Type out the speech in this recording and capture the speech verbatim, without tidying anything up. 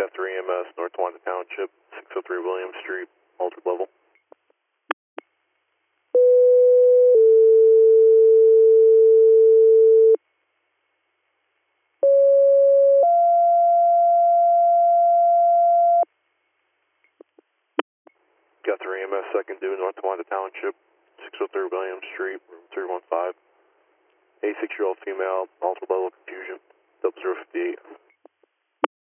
three E M S, North Wanda Township, six oh three William Street, altered level. Got three E M S, second due, North Wanda Township, six oh three William Street, room three one five. A six-year-old female, altered level confusion, double zero fifty-eight.